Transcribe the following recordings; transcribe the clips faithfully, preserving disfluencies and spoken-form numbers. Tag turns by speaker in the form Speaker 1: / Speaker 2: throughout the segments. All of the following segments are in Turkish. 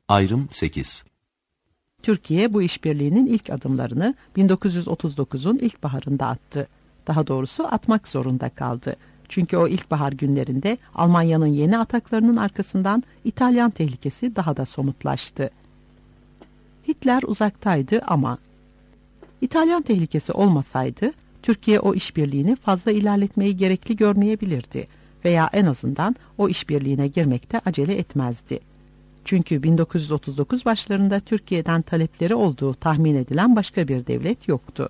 Speaker 1: Ayrım sekiz.
Speaker 2: Türkiye bu işbirliğinin ilk adımlarını bin dokuz yüz otuz dokuzun ilkbaharında attı. Daha doğrusu atmak zorunda kaldı. Çünkü o ilkbahar günlerinde Almanya'nın yeni ataklarının arkasından İtalyan tehlikesi daha da somutlaştı. Hitler uzaktaydı ama İtalyan tehlikesi olmasaydı Türkiye o işbirliğini fazla ilerletmeyi gerekli görmeyebilirdi veya en azından o işbirliğine girmekte acele etmezdi. Çünkü bin dokuz yüz otuz dokuz başlarında Türkiye'den talepleri olduğu tahmin edilen başka bir devlet yoktu.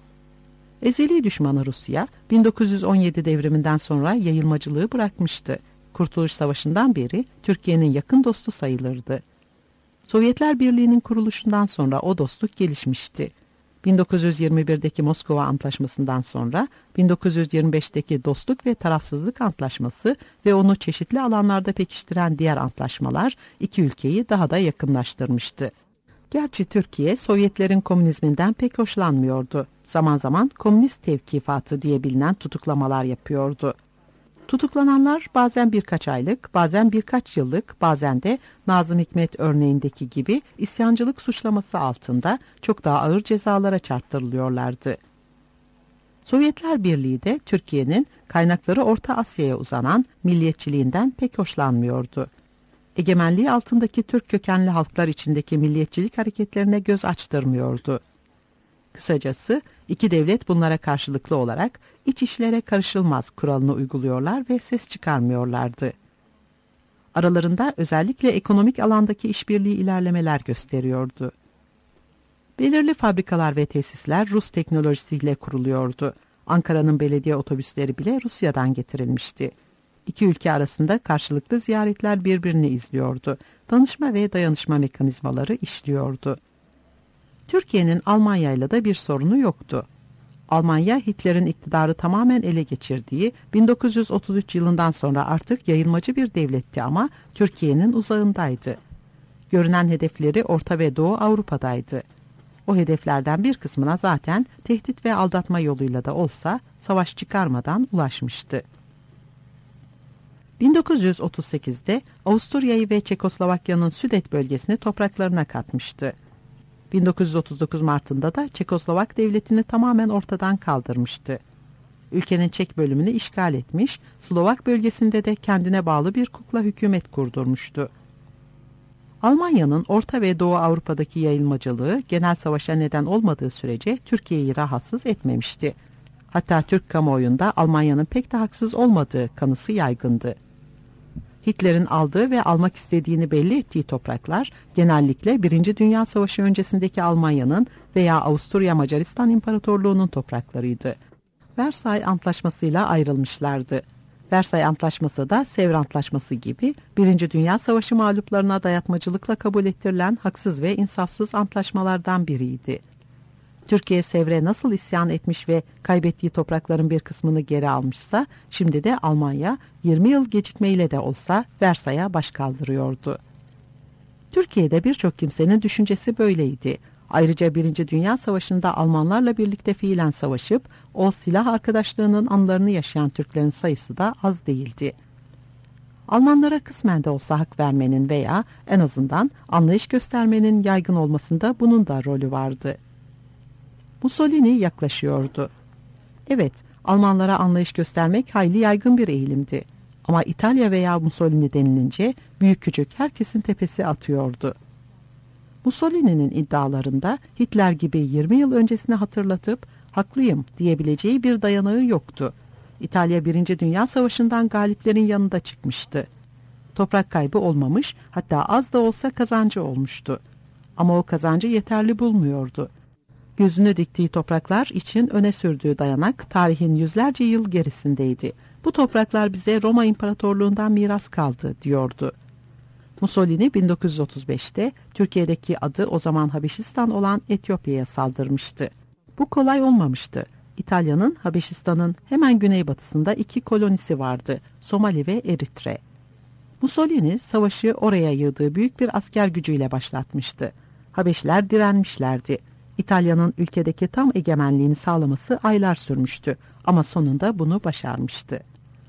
Speaker 2: Ezeli düşmanı Rusya, bin dokuz yüz on yedi devriminden sonra yayılmacılığı bırakmıştı. Kurtuluş Savaşı'ndan beri Türkiye'nin yakın dostu sayılırdı. Sovyetler Birliği'nin kuruluşundan sonra o dostluk gelişmişti. bin dokuz yüz yirmi birdeki Moskova Antlaşması'ndan sonra bin dokuz yüz yirmi beşteki Dostluk ve Tarafsızlık Antlaşması ve onu çeşitli alanlarda pekiştiren diğer antlaşmalar iki ülkeyi daha da yakınlaştırmıştı. Gerçi Türkiye Sovyetlerin komünizminden pek hoşlanmıyordu. Zaman zaman komünist tevkifatı diye bilinen tutuklamalar yapıyordu. Tutuklananlar bazen birkaç aylık, bazen birkaç yıllık, bazen de Nazım Hikmet örneğindeki gibi isyancılık suçlaması altında çok daha ağır cezalara çarptırılıyorlardı. Sovyetler Birliği de Türkiye'nin kaynakları Orta Asya'ya uzanan milliyetçiliğinden pek hoşlanmıyordu. Egemenliği altındaki Türk kökenli halklar içindeki milliyetçilik hareketlerine göz açtırmıyordu. Kısacası iki devlet bunlara karşılıklı olarak iç işlere karışılmaz kuralını uyguluyorlar ve ses çıkarmıyorlardı. Aralarında özellikle ekonomik alandaki işbirliği ilerlemeler gösteriyordu. Belirli fabrikalar ve tesisler Rus teknolojisiyle kuruluyordu. Ankara'nın belediye otobüsleri bile Rusya'dan getirilmişti. İki ülke arasında karşılıklı ziyaretler birbirini izliyordu. Danışma ve dayanışma mekanizmaları işliyordu. Türkiye'nin Almanya'yla da bir sorunu yoktu. Almanya, Hitler'in iktidarı tamamen ele geçirdiği bin dokuz yüz otuz üç yılından sonra artık yayılmacı bir devletti ama Türkiye'nin uzağındaydı. Görünen hedefleri Orta ve Doğu Avrupa'daydı. O hedeflerden bir kısmına zaten tehdit ve aldatma yoluyla da olsa savaş çıkarmadan ulaşmıştı. bin dokuz yüz otuz sekizde Avusturya'yı ve Çekoslovakya'nın Südet bölgesini topraklarına katmıştı. bin dokuz yüz otuz dokuz Mart'ında da Çekoslovak devletini tamamen ortadan kaldırmıştı. Ülkenin Çek bölümünü işgal etmiş, Slovak bölgesinde de kendine bağlı bir kukla hükümet kurdurmuştu. Almanya'nın Orta ve Doğu Avrupa'daki yayılmacılığı genel savaşa neden olmadığı sürece Türkiye'yi rahatsız etmemişti. Hatta Türk kamuoyunda Almanya'nın pek de haksız olmadığı kanısı yaygındı. Hitler'in aldığı ve almak istediğini belli ettiği topraklar genellikle Birinci Dünya Savaşı öncesindeki Almanya'nın veya Avusturya Macaristan İmparatorluğu'nun topraklarıydı. Versay Antlaşması'yla ayrılmışlardı. Versay Antlaşması da Sevr Antlaşması gibi Birinci Dünya Savaşı mağluplarına dayatmacılıkla kabul ettirilen haksız ve insafsız antlaşmalardan biriydi. Türkiye Sevr'e nasıl isyan etmiş ve kaybettiği toprakların bir kısmını geri almışsa, şimdi de Almanya yirmi yıl gecikmeyle de olsa Versay'a baş kaldırıyordu. Türkiye'de birçok kimsenin düşüncesi böyleydi. Ayrıca Birinci Dünya Savaşı'nda Almanlarla birlikte fiilen savaşıp o silah arkadaşlığının anılarını yaşayan Türklerin sayısı da az değildi. Almanlara kısmen de olsa hak vermenin veya en azından anlayış göstermenin yaygın olmasında bunun da rolü vardı. Mussolini yaklaşıyordu. Evet, Almanlara anlayış göstermek hayli yaygın bir eğilimdi. Ama İtalya veya Mussolini denilince büyük küçük herkesin tepesi atıyordu. Mussolini'nin iddialarında Hitler gibi yirmi yıl öncesini hatırlatıp haklıyım diyebileceği bir dayanağı yoktu. İtalya Birinci Dünya Savaşı'ndan galiplerin yanında çıkmıştı. Toprak kaybı olmamış, hatta az da olsa kazancı olmuştu. Ama o kazancı yeterli bulmuyordu. Gözünü diktiği topraklar için öne sürdüğü dayanak tarihin yüzlerce yıl gerisindeydi. Bu topraklar bize Roma İmparatorluğundan miras kaldı diyordu. Mussolini bin dokuz yüz otuz beşte Türkiye'deki adı o zaman Habeşistan olan Etiyopya'ya saldırmıştı. Bu kolay olmamıştı. İtalya'nın Habeşistan'ın hemen güneybatısında iki kolonisi vardı, Somali ve Eritre. Mussolini savaşı oraya yığdığı büyük bir asker gücüyle başlatmıştı. Habeşler direnmişlerdi. İtalya'nın ülkedeki tam egemenliğini sağlaması aylar sürmüştü ama sonunda bunu başarmıştı.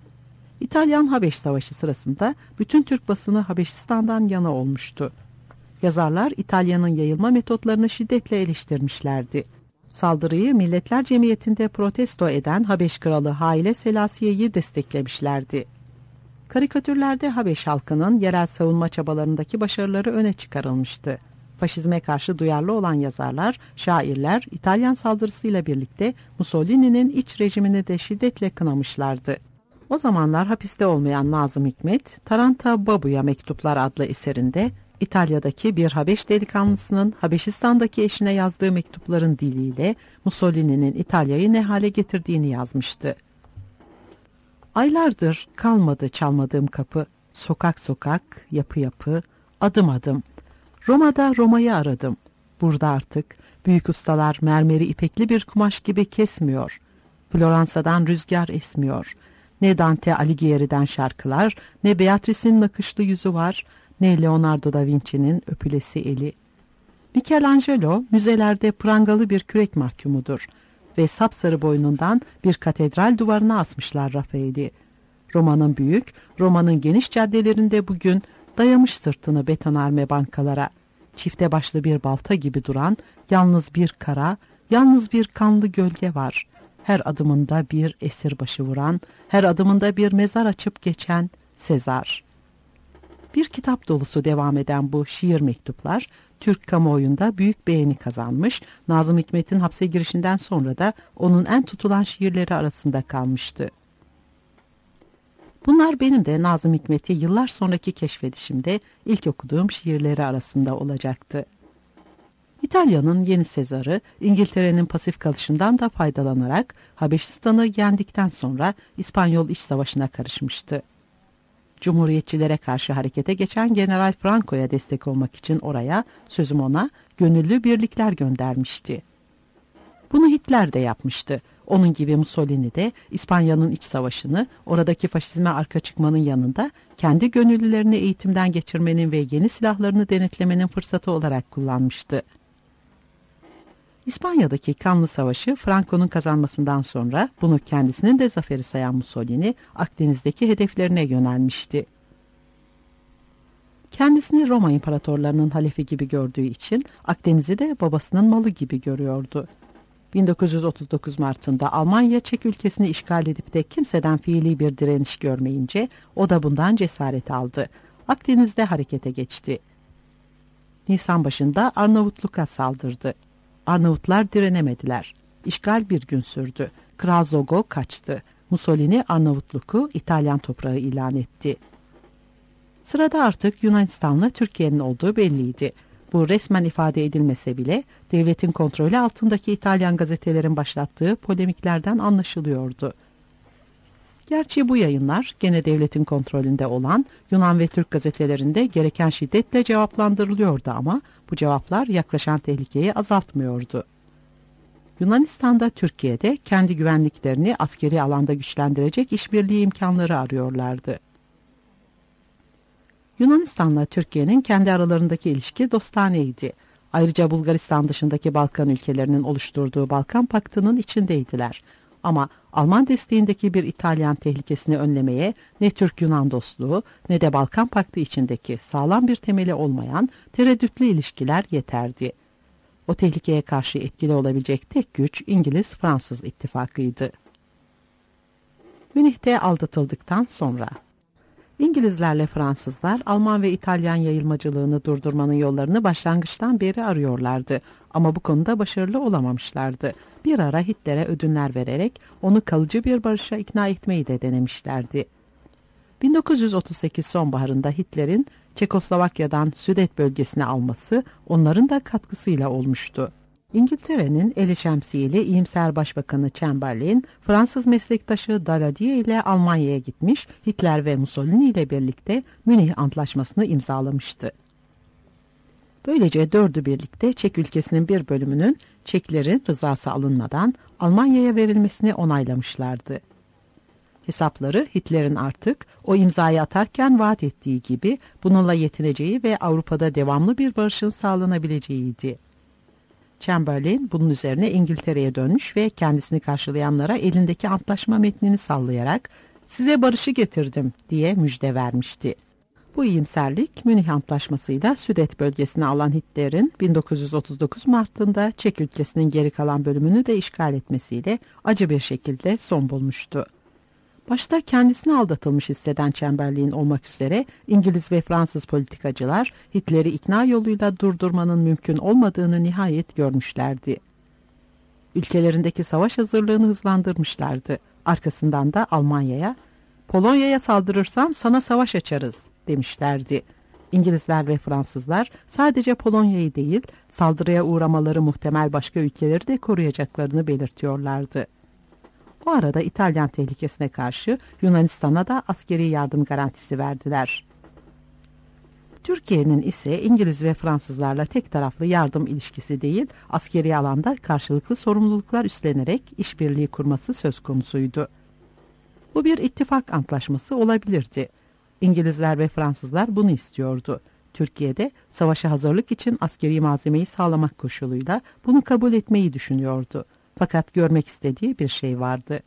Speaker 2: İtalyan-Habeş Savaşı sırasında bütün Türk basını Habeşistan'dan yana olmuştu. Yazarlar İtalya'nın yayılma metotlarını şiddetle eleştirmişlerdi. Saldırıyı Milletler Cemiyeti'nde protesto eden Habeş Kralı Haile Selassiye'yi desteklemişlerdi. Karikatürlerde Habeş halkının yerel savunma çabalarındaki başarıları öne çıkarılmıştı. Faşizme karşı duyarlı olan yazarlar, şairler İtalyan saldırısıyla birlikte Mussolini'nin iç rejimini de şiddetle kınamışlardı. O zamanlar hapiste olmayan Nazım Hikmet, Taranta Babu'ya Mektuplar adlı eserinde İtalya'daki bir Habeş delikanlısının Habeşistan'daki eşine yazdığı mektupların diliyle Mussolini'nin İtalya'yı ne hale getirdiğini yazmıştı. Aylardır kalmadı çalmadığım kapı, sokak sokak, yapı yapı, adım adım. Roma'da Roma'yı aradım. Burada artık büyük ustalar mermeri ipekli bir kumaş gibi kesmiyor. Floransa'dan rüzgar esmiyor. Ne Dante Alighieri'den şarkılar, ne Beatrice'in nakışlı yüzü var, ne Leonardo da Vinci'nin öpülesi eli. Michelangelo müzelerde prangalı bir kürek mahkumudur ve sapsarı boynundan bir katedral duvarına asmışlar Rafael'i. Roma'nın büyük, Roma'nın geniş caddelerinde bugün dayamış sırtını betonarme bankalara, çifte başlı bir balta gibi duran yalnız bir kara, yalnız bir kanlı gölge var. Her adımında bir esirbaşı vuran, her adımında bir mezar açıp geçen Sezar. Bir kitap dolusu devam eden bu şiir mektuplar, Türk kamuoyunda büyük beğeni kazanmış, Nazım Hikmet'in hapse girişinden sonra da onun en tutulan şiirleri arasında kalmıştı. Bunlar benim de Nazım Hikmet'i yıllar sonraki keşfedişimde ilk okuduğum şiirleri arasında olacaktı. İtalya'nın yeni Sezar'ı İngiltere'nin pasif kalışından da faydalanarak Habeşistan'ı yendikten sonra İspanyol İç Savaşı'na karışmıştı. Cumhuriyetçilere karşı harekete geçen General Franco'ya destek olmak için oraya, sözüm ona, gönüllü birlikler göndermişti. Bunu Hitler de yapmıştı. Onun gibi Mussolini de İspanya'nın iç savaşını, oradaki faşizme arka çıkmanın yanında kendi gönüllülerini eğitimden geçirmenin ve yeni silahlarını denetlemenin fırsatı olarak kullanmıştı. İspanya'daki kanlı savaşı Franco'nun kazanmasından sonra bunu kendisinin de zaferi sayan Mussolini Akdeniz'deki hedeflerine yönelmişti. Kendisini Roma imparatorlarının halefi gibi gördüğü için Akdeniz'i de babasının malı gibi görüyordu. bin dokuz yüz otuz dokuz Mart'ında Almanya Çek ülkesini işgal edip de kimseden fiili bir direniş görmeyince o da bundan cesaret aldı. Akdeniz'de harekete geçti. Nisan başında Arnavutluk'a saldırdı. Arnavutlar direnemediler. İşgal bir gün sürdü. Kral Zogo kaçtı. Mussolini Arnavutluk'u İtalyan toprağı ilan etti. Sırada artık Yunanistan'la Türkiye'nin olduğu belliydi. Bu resmen ifade edilmese bile devletin kontrolü altındaki İtalyan gazetelerin başlattığı polemiklerden anlaşılıyordu. Gerçi bu yayınlar gene devletin kontrolünde olan Yunan ve Türk gazetelerinde gereken şiddetle cevaplandırılıyordu ama bu cevaplar yaklaşan tehlikeyi azaltmıyordu. Yunanistan'da Türkiye'de kendi güvenliklerini askeri alanda güçlendirecek işbirliği imkanları arıyorlardı. Yunanistan'la Türkiye'nin kendi aralarındaki ilişki dostaneydi. Ayrıca Bulgaristan dışındaki Balkan ülkelerinin oluşturduğu Balkan Paktı'nın içindeydiler. Ama Alman desteğindeki bir İtalyan tehlikesini önlemeye ne Türk-Yunan dostluğu ne de Balkan Paktı içindeki sağlam bir temeli olmayan tereddütlü ilişkiler yeterdi. O tehlikeye karşı etkili olabilecek tek güç İngiliz-Fransız ittifakıydı. Münih'te aldatıldıktan sonra İngilizlerle Fransızlar Alman ve İtalyan yayılmacılığını durdurmanın yollarını başlangıçtan beri arıyorlardı. Ama bu konuda başarılı olamamışlardı. Bir ara Hitler'e ödünler vererek onu kalıcı bir barışa ikna etmeyi de denemişlerdi. bin dokuz yüz otuz sekiz sonbaharında Hitler'in Çekoslovakya'dan Südet bölgesine alması onların da katkısıyla olmuştu. İngiltere'nin eli şemsiyeli iyimser Başbakanı Chamberlain, Fransız meslektaşı Daladier ile Almanya'ya gitmiş, Hitler ve Mussolini ile birlikte Münih Antlaşması'nı imzalamıştı. Böylece dördü birlikte Çek ülkesinin bir bölümünün Çeklerin rızası alınmadan Almanya'ya verilmesini onaylamışlardı. Hesapları Hitler'in artık o imzayı atarken vaat ettiği gibi bununla yetineceği ve Avrupa'da devamlı bir barışın sağlanabileceğiydi. Chamberlain bunun üzerine İngiltere'ye dönmüş ve kendisini karşılayanlara elindeki antlaşma metnini sallayarak "Size barışı getirdim" diye müjde vermişti. Bu iyimserlik Münih Antlaşması'yla Südet bölgesini alan Hitler'in bin dokuz yüz otuz dokuz Mart'ında Çek ülkesinin geri kalan bölümünü de işgal etmesiyle acı bir şekilde son bulmuştu. Başta kendisine aldatılmış hisseden Chamberlain olmak üzere İngiliz ve Fransız politikacılar Hitler'i ikna yoluyla durdurmanın mümkün olmadığını nihayet görmüşlerdi. Ülkelerindeki savaş hazırlığını hızlandırmışlardı. Arkasından da Almanya'ya "Polonya'ya saldırırsan sana savaş açarız" demişlerdi. İngilizler ve Fransızlar sadece Polonya'yı değil, saldırıya uğramaları muhtemel başka ülkeleri de koruyacaklarını belirtiyorlardı. Bu arada İtalyan tehlikesine karşı Yunanistan'a da askeri yardım garantisi verdiler. Türkiye'nin ise İngiliz ve Fransızlarla tek taraflı yardım ilişkisi değil, askeri alanda karşılıklı sorumluluklar üstlenerek işbirliği kurması söz konusuydu. Bu bir ittifak antlaşması olabilirdi. İngilizler ve Fransızlar bunu istiyordu. Türkiye'de savaşa hazırlık için askeri malzemeyi sağlamak koşuluyla bunu kabul etmeyi düşünüyordu. Fakat görmek istediği bir şey vardı.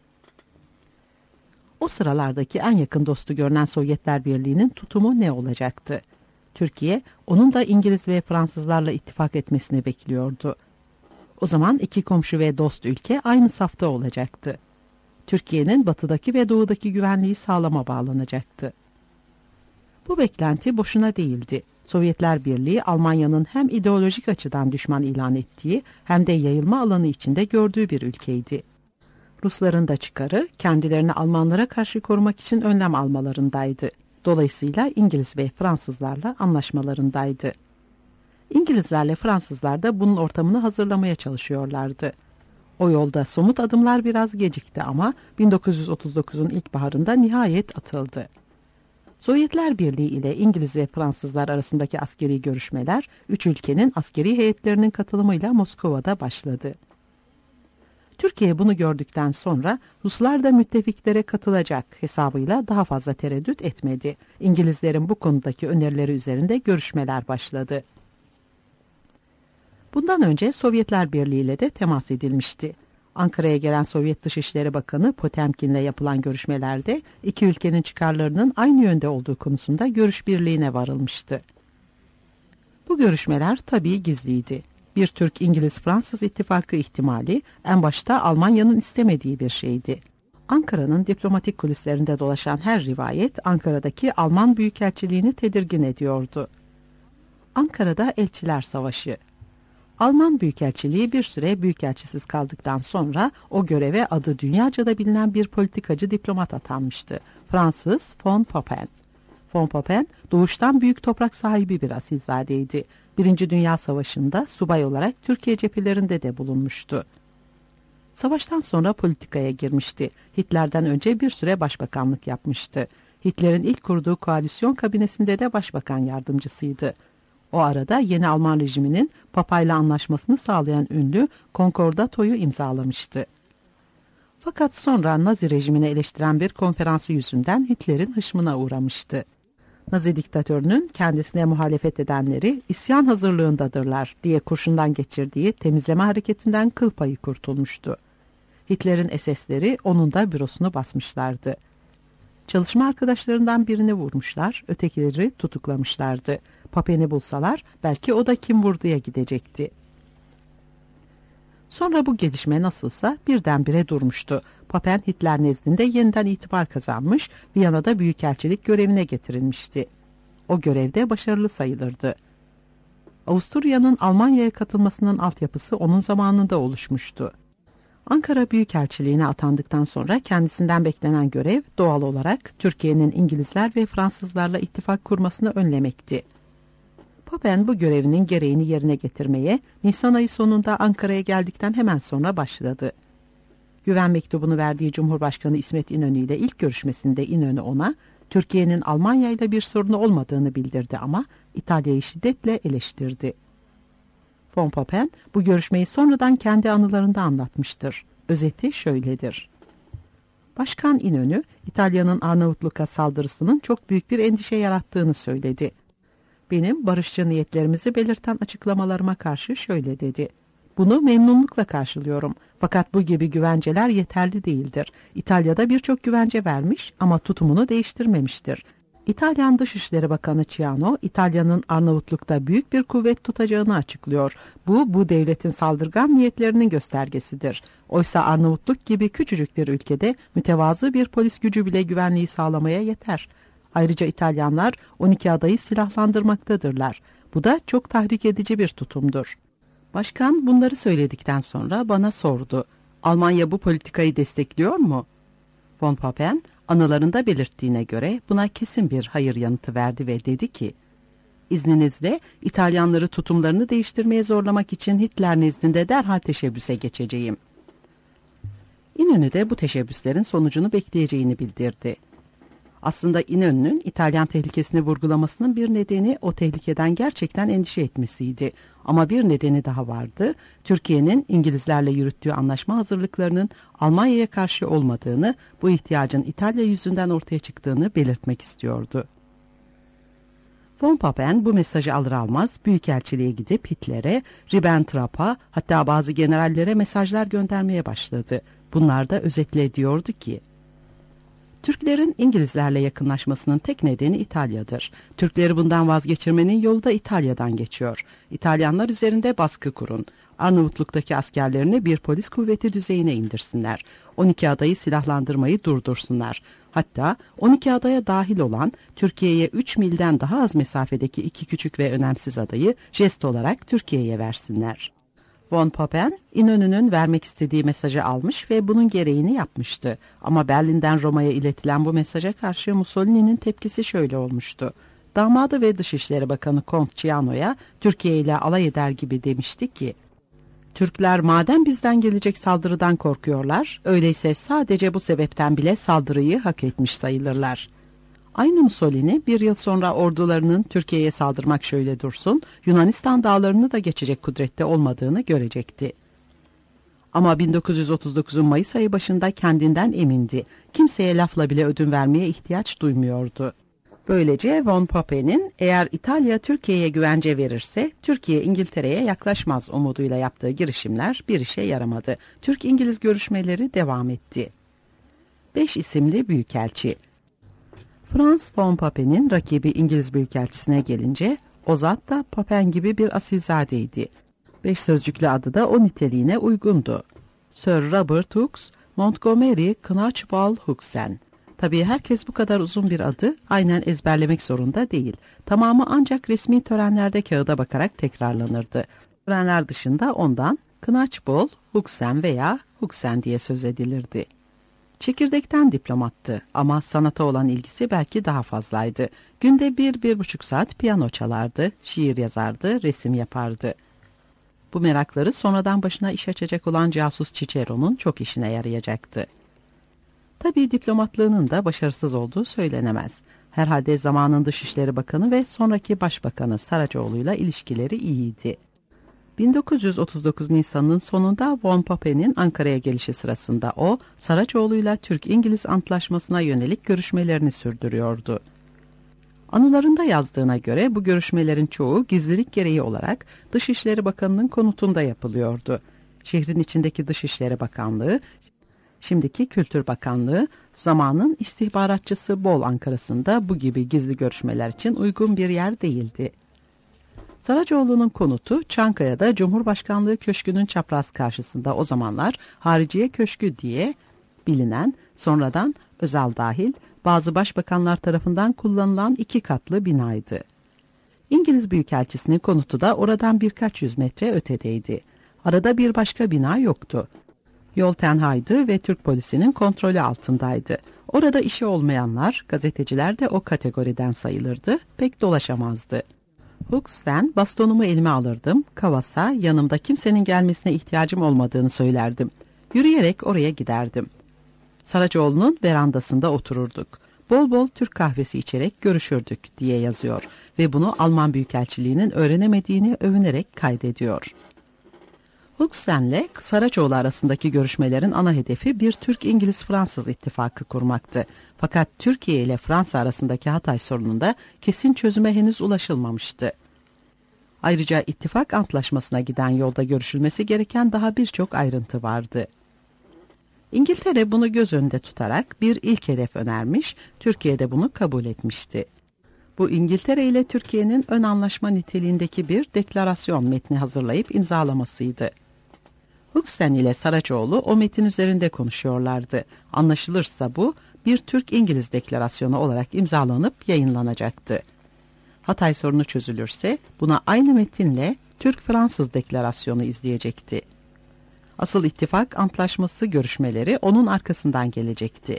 Speaker 2: O sıralardaki en yakın dostu görünen Sovyetler Birliği'nin tutumu ne olacaktı? Türkiye, onun da İngiliz ve Fransızlarla ittifak etmesini bekliyordu. O zaman iki komşu ve dost ülke aynı safta olacaktı. Türkiye'nin batıdaki ve doğudaki güvenliği sağlama bağlanacaktı. Bu beklenti boşuna değildi. Sovyetler Birliği, Almanya'nın hem ideolojik açıdan düşman ilan ettiği hem de yayılma alanı içinde gördüğü bir ülkeydi. Rusların da çıkarı kendilerini Almanlara karşı korumak için önlem almalarındaydı. Dolayısıyla İngiliz ve Fransızlarla anlaşmalarındaydı. İngilizlerle Fransızlar da bunun ortamını hazırlamaya çalışıyorlardı. O yolda somut adımlar biraz gecikti ama bin dokuz yüz otuz dokuzun ilkbaharında nihayet atıldı. Sovyetler Birliği ile İngiliz ve Fransızlar arasındaki askeri görüşmeler, üç ülkenin askeri heyetlerinin katılımıyla Moskova'da başladı. Türkiye bunu gördükten sonra Ruslar da müttefiklere katılacak hesabıyla daha fazla tereddüt etmedi. İngilizlerin bu konudaki önerileri üzerinde görüşmeler başladı. Bundan önce Sovyetler Birliği ile de temas edilmişti. Ankara'ya gelen Sovyet Dışişleri Bakanı Potemkin'le yapılan görüşmelerde iki ülkenin çıkarlarının aynı yönde olduğu konusunda görüş birliğine varılmıştı. Bu görüşmeler tabii gizliydi. Bir Türk-İngiliz-Fransız ittifakı ihtimali en başta Almanya'nın istemediği bir şeydi. Ankara'nın diplomatik kulislerinde dolaşan her rivayet Ankara'daki Alman Büyükelçiliğini tedirgin ediyordu. Ankara'da Elçiler Savaşı. Alman Büyükelçiliği bir süre büyükelçisiz kaldıktan sonra o göreve adı dünyaca da bilinen bir politikacı diplomat atanmıştı. Fransız von Papen. Von Papen doğuştan büyük toprak sahibi bir asilzadeydi. Birinci Dünya Savaşı'nda subay olarak Türkiye cephelerinde de bulunmuştu. Savaştan sonra politikaya girmişti. Hitler'den önce bir süre başbakanlık yapmıştı. Hitler'in ilk kurduğu koalisyon kabinesinde de başbakan yardımcısıydı. O arada yeni Alman rejiminin Papa'yla anlaşmasını sağlayan ünlü Konkordato'yu imzalamıştı. Fakat sonra Nazi rejimini eleştiren bir konferansı yüzünden Hitler'in hışmına uğramıştı. Nazi diktatörünün kendisine muhalefet edenleri isyan hazırlığındadırlar diye kurşundan geçirdiği temizleme hareketinden kıl payı kurtulmuştu. Hitler'in S S'leri onun da bürosunu basmışlardı. Çalışma arkadaşlarından birini vurmuşlar, ötekileri tutuklamışlardı. Papen'i bulsalar belki o da kim vurduya gidecekti. Sonra bu gelişme nasılsa birdenbire durmuştu. Papen Hitler nezdinde yeniden itibar kazanmış, Viyana'da büyükelçilik görevine getirilmişti. O görevde başarılı sayılırdı. Avusturya'nın Almanya'ya katılmasının altyapısı onun zamanında oluşmuştu. Ankara Büyükelçiliğine atandıktan sonra kendisinden beklenen görev doğal olarak Türkiye'nin İngilizler ve Fransızlarla ittifak kurmasını önlemekti. Papen bu görevinin gereğini yerine getirmeye Nisan ayı sonunda Ankara'ya geldikten hemen sonra başladı. Güven mektubunu verdiği Cumhurbaşkanı İsmet İnönü ile ilk görüşmesinde İnönü ona Türkiye'nin Almanya ile bir sorunu olmadığını bildirdi ama İtalya'yı şiddetle eleştirdi. Von Papen bu görüşmeyi sonradan kendi anılarında anlatmıştır. Özeti şöyledir. Başkan İnönü, İtalya'nın Arnavutluk'a saldırısının çok büyük bir endişe yarattığını söyledi. Benim barışçı niyetlerimizi belirten açıklamalarıma karşı şöyle dedi. Bunu memnunlukla karşılıyorum. Fakat bu gibi güvenceler yeterli değildir. İtalya'da birçok güvence vermiş ama tutumunu değiştirmemiştir. İtalyan Dışişleri Bakanı Ciano, İtalya'nın Arnavutluk'ta büyük bir kuvvet tutacağını açıklıyor. Bu, bu devletin saldırgan niyetlerinin göstergesidir. Oysa Arnavutluk gibi küçücük bir ülkede mütevazı bir polis gücü bile güvenliği sağlamaya yeter. Ayrıca İtalyanlar on iki adayı silahlandırmaktadırlar. Bu da çok tahrik edici bir tutumdur. Başkan bunları söyledikten sonra bana sordu. Almanya bu politikayı destekliyor mu? Von Papen, anılarında belirttiğine göre buna kesin bir hayır yanıtı verdi ve dedi ki, İzninizle İtalyanları tutumlarını değiştirmeye zorlamak için Hitler nezdinde derhal teşebbüse geçeceğim. İnönü de bu teşebbüslerin sonucunu bekleyeceğini bildirdi. Aslında İnönü'nün İtalyan tehlikesini vurgulamasının bir nedeni o tehlikeden gerçekten endişe etmesiydi. Ama bir nedeni daha vardı. Türkiye'nin İngilizlerle yürüttüğü anlaşma hazırlıklarının Almanya'ya karşı olmadığını, bu ihtiyacın İtalya yüzünden ortaya çıktığını belirtmek istiyordu. Von Papen bu mesajı alır almaz Büyükelçiliğe gidip Hitler'e, Ribbentrop'a, hatta bazı generallere mesajlar göndermeye başladı. Bunlar da özetle diyordu ki, Türklerin İngilizlerle yakınlaşmasının tek nedeni İtalya'dır. Türkleri bundan vazgeçirmenin yolu da İtalya'dan geçiyor. İtalyanlar üzerinde baskı kurun. Arnavutluk'taki askerlerini bir polis kuvveti düzeyine indirsinler. on iki adayı silahlandırmayı durdursunlar. Hatta on iki adaya dahil olan Türkiye'ye üç milden daha az mesafedeki iki küçük ve önemsiz adayı jest olarak Türkiye'ye versinler. Von Papen, İnönü'nün vermek istediği mesajı almış ve bunun gereğini yapmıştı. Ama Berlin'den Roma'ya iletilen bu mesaja karşı Mussolini'nin tepkisi şöyle olmuştu. Damadı ve Dışişleri Bakanı Kont Ciano'ya Türkiye ile alay eder gibi demişti ki, Türkler madem bizden gelecek saldırıdan korkuyorlar, öyleyse sadece bu sebepten bile saldırıyı hak etmiş sayılırlar. Aynı Mussolini bir yıl sonra ordularının Türkiye'ye saldırmak şöyle dursun, Yunanistan dağlarını da geçecek kudrette olmadığını görecekti. Ama bin dokuz yüz otuz dokuzun Mayıs ayı başında kendinden emindi. Kimseye lafla bile ödün vermeye ihtiyaç duymuyordu. Böylece Von Papen'in eğer İtalya Türkiye'ye güvence verirse Türkiye İngiltere'ye yaklaşmaz umuduyla yaptığı girişimler bir işe yaramadı. Türk-İngiliz görüşmeleri devam etti. Beş isimli büyükelçi. Franz von Papen'in rakibi İngiliz büyükelçisine gelince o zat da Papen gibi bir asilzadeydi. Beş sözcüklü adı da o niteliğine uygundu. Sir Robert Hooks, Montgomery Knatchball Hooksen. Tabii herkes bu kadar uzun bir adı aynen ezberlemek zorunda değil. Tamamı ancak resmi törenlerde kağıda bakarak tekrarlanırdı. Törenler dışında ondan Knatchball Hooksen veya Hooksen diye söz edilirdi. Çekirdekten diplomattı ama sanata olan ilgisi belki daha fazlaydı. Günde bir, bir buçuk saat piyano çalardı, şiir yazardı, resim yapardı. Bu merakları sonradan başına iş açacak olan casus Cicero'nun çok işine yarayacaktı. Tabii diplomatlığının da başarısız olduğu söylenemez. Herhalde zamanın Dışişleri Bakanı ve sonraki Başbakanı Saracoğlu'yla ilişkileri iyiydi. bin dokuz yüz otuz dokuz Nisan'ın sonunda Von Papen'in Ankara'ya gelişi sırasında o, Saracoğlu'yla Türk-İngiliz Antlaşması'na yönelik görüşmelerini sürdürüyordu. Anılarında yazdığına göre bu görüşmelerin çoğu gizlilik gereği olarak Dışişleri Bakanı'nın konutunda yapılıyordu. Şehrin içindeki Dışişleri Bakanlığı, şimdiki Kültür Bakanlığı, zamanın istihbaratçısı Bol Ankara'sında bu gibi gizli görüşmeler için uygun bir yer değildi. Saracoğlu'nun konutu Çankaya'da Cumhurbaşkanlığı Köşkü'nün çapraz karşısında o zamanlar Hariciye Köşkü diye bilinen, sonradan Özal dahil bazı başbakanlar tarafından kullanılan iki katlı binaydı. İngiliz Büyükelçisi'nin konutu da oradan birkaç yüz metre ötedeydi. Arada bir başka bina yoktu. Yol tenhaydı ve Türk polisinin kontrolü altındaydı. Orada işi olmayanlar, gazeteciler de o kategoriden sayılırdı, pek dolaşamazdı. Hooksen, bastonumu elime alırdım, Kavas'a yanımda kimsenin gelmesine ihtiyacım olmadığını söylerdim. Yürüyerek oraya giderdim. Saracoğlu'nun verandasında otururduk. Bol bol Türk kahvesi içerek görüşürdük diye yazıyor ve bunu Alman Büyükelçiliğinin öğrenemediğini övünerek kaydediyor. Hooksen'le Saracoğlu arasındaki görüşmelerin ana hedefi bir Türk-İngiliz-Fransız ittifakı kurmaktı. Fakat Türkiye ile Fransa arasındaki Hatay sorununda kesin çözüme henüz ulaşılmamıştı. Ayrıca ittifak antlaşmasına giden yolda görüşülmesi gereken daha birçok ayrıntı vardı. İngiltere bunu göz önünde tutarak bir ilk hedef önermiş, Türkiye de bunu kabul etmişti. Bu İngiltere ile Türkiye'nin ön anlaşma niteliğindeki bir deklarasyon metni hazırlayıp imzalamasıydı. Huxley ile Saracoğlu o metin üzerinde konuşuyorlardı. Anlaşılırsa bu bir Türk-İngiliz deklarasyonu olarak imzalanıp yayınlanacaktı. Hatay sorunu çözülürse buna aynı metinle Türk-Fransız deklarasyonu izleyecekti. Asıl ittifak antlaşması görüşmeleri onun arkasından gelecekti.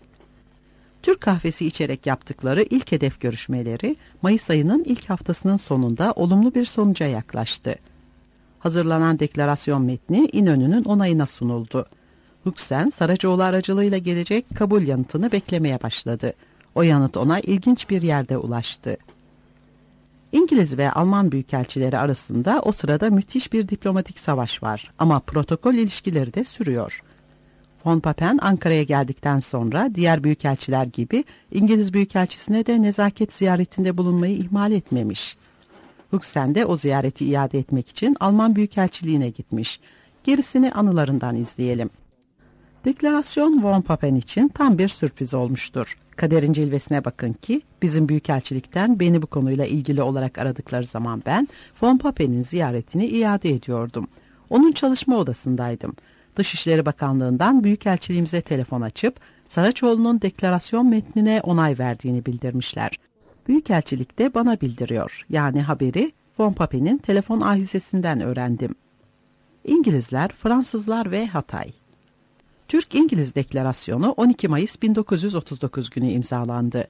Speaker 2: Türk kahvesi içerek yaptıkları ilk hedef görüşmeleri Mayıs ayının ilk haftasının sonunda olumlu bir sonuca yaklaştı. Hazırlanan deklarasyon metni İnönü'nün onayına sunuldu. Huxley, Saracoğlu aracılığıyla gelecek kabul yanıtını beklemeye başladı. O yanıt ona ilginç bir yerde ulaştı. İngiliz ve Alman büyükelçileri arasında o sırada müthiş bir diplomatik savaş var ama protokol ilişkileri de sürüyor. Von Papen Ankara'ya geldikten sonra diğer büyükelçiler gibi İngiliz büyükelçisine de nezaket ziyaretinde bulunmayı ihmal etmemiş. Huxley de o ziyareti iade etmek için Alman büyükelçiliğine gitmiş. Gerisini anılarından izleyelim. Deklarasyon Von Papen için tam bir sürpriz olmuştur. Kaderin cilvesine bakın ki bizim büyükelçilikten beni bu konuyla ilgili olarak aradıkları zaman ben Von Papen'in ziyaretini iade ediyordum. Onun çalışma odasındaydım. Dışişleri Bakanlığı'ndan büyükelçiliğimize telefon açıp Saraçoğlu'nun deklarasyon metnine onay verdiğini bildirmişler. Büyükelçilik de bana bildiriyor. Yani haberi Von Papen'in telefon ahizesinden öğrendim. İngilizler, Fransızlar ve Hatay. Türk-İngiliz deklarasyonu on iki Mayıs bin dokuz yüz otuz dokuz günü imzalandı.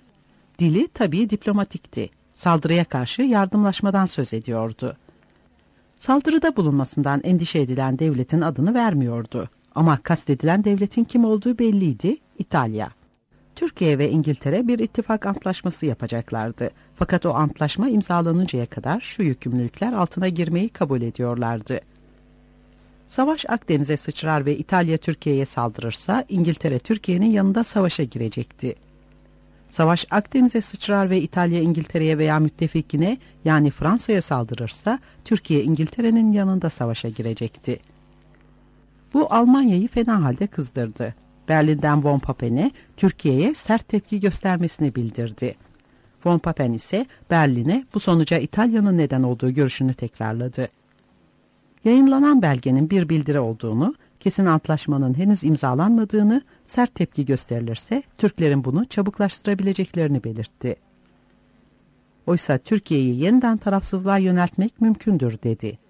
Speaker 2: Dili tabii diplomatikti. Saldırıya karşı yardımlaşmadan söz ediyordu. Saldırıda bulunmasından endişe edilen devletin adını vermiyordu. Ama kastedilen devletin kim olduğu belliydi, İtalya. Türkiye ve İngiltere bir ittifak antlaşması yapacaklardı. Fakat o antlaşma imzalanıncaya kadar şu yükümlülükler altına girmeyi kabul ediyorlardı. Savaş Akdeniz'e sıçrar ve İtalya Türkiye'ye saldırırsa İngiltere Türkiye'nin yanında savaşa girecekti. Savaş Akdeniz'e sıçrar ve İtalya İngiltere'ye veya müttefikine yani Fransa'ya saldırırsa Türkiye İngiltere'nin yanında savaşa girecekti. Bu Almanya'yı fena halde kızdırdı. Berlin'den Von Papen'e Türkiye'ye sert tepki göstermesini bildirdi. Von Papen ise Berlin'e bu sonuca İtalya'nın neden olduğu görüşünü tekrarladı. Yayınlanan belgenin bir bildiri olduğunu, kesin antlaşmanın henüz imzalanmadığını, sert tepki gösterilirse Türklerin bunu çabuklaştırabileceklerini belirtti. Oysa Türkiye'yi yeniden tarafsızlığa yöneltmek mümkündür dedi.